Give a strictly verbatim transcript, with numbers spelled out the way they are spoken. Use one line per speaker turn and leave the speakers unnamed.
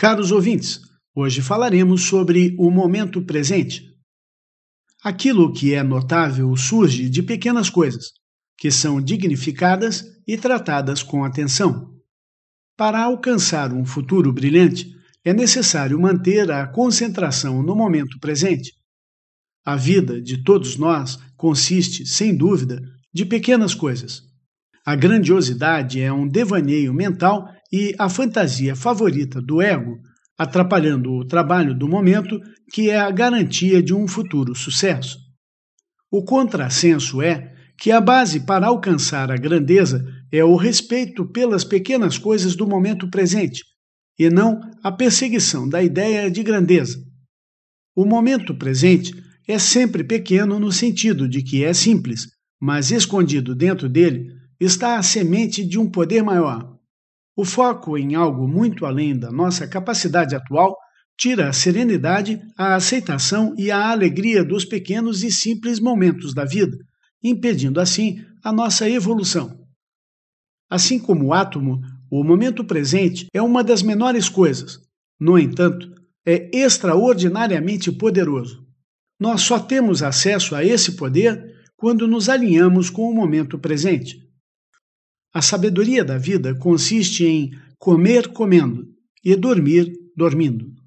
Caros ouvintes, hoje falaremos sobre o momento presente. Aquilo que é notável surge de pequenas coisas, que são dignificadas e tratadas com atenção. Para alcançar um futuro brilhante, é necessário manter a concentração no momento presente. A vida de todos nós consiste, sem dúvida, de pequenas coisas. A grandiosidade é um devaneio mental e a fantasia favorita do ego, atrapalhando o trabalho do momento, que é a garantia de um futuro sucesso. O contrassenso é que a base para alcançar a grandeza é o respeito pelas pequenas coisas do momento presente, e não a perseguição da ideia de grandeza. O momento presente é sempre pequeno no sentido de que é simples, mas escondido dentro dele está a semente de um poder maior. O foco em algo muito além da nossa capacidade atual tira a serenidade, a aceitação e a alegria dos pequenos e simples momentos da vida, impedindo assim a nossa evolução. Assim como o átomo, o momento presente é uma das menores coisas. No entanto, é extraordinariamente poderoso. Nós só temos acesso a esse poder quando nos alinhamos com o momento presente. A sabedoria da vida consiste em comer comendo e dormir dormindo.